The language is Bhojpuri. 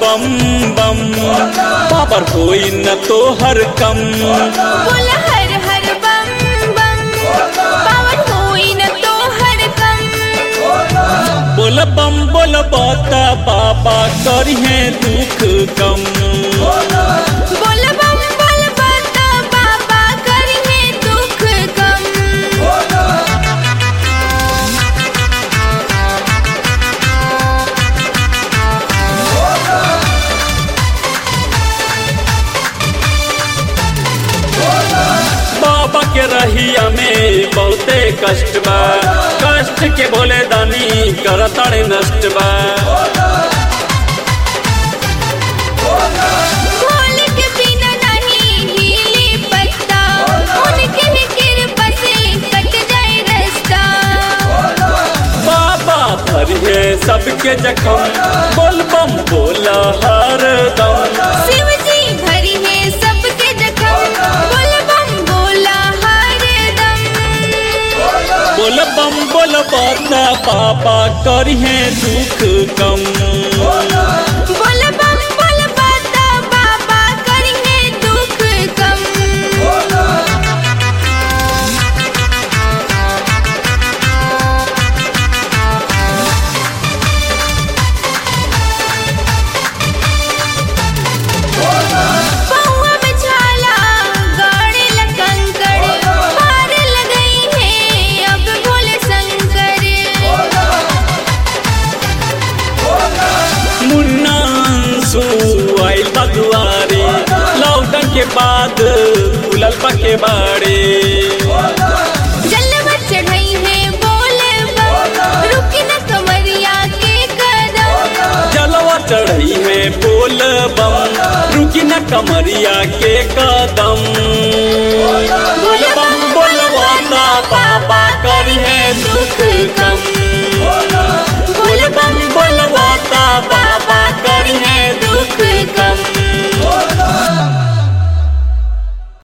बम बम पावर होई न तो हर कम। बोल हर हर बम बम पावर होई न तो हर कम। बोल बम बोल बाता बाबा करिहे दुख कम। बोल बम बोल बाता बाबा करिहे दुख कम। बाबा के रहिया में बहुते कष्ट बा, कष्ट के भोले दानी करताड़े नष्ट बा। भोले के बिना नहीं हिली पत्ता, उनके ही कृपा से कट जाए रास्ता। बाबा भरिए सबके जखम, बोल बम बोला हर दम। शिव जी भरी है सबके जखम, बोल बम बोला हर दम। बोल बम बोल बाता बाबा करिहे दुख कम। बोल बम बोल बाता बाबा करिहे दुख कम। पौआ में छाला गाड़े कंकड़, पार लगई है अब भोले शंकर। मुन्ना अंशु आइल बदुआरी, लॉकडाउन के बाद उलल पके बाड़े। जलवा चढ़ई है बोल बम, रुकी न कमरिया के कदम। जलवा चढ़ई में बोल बम, रुकी न कमरिया के कदम। बोल बम बोल बाता बाबा करिहे दुख कम।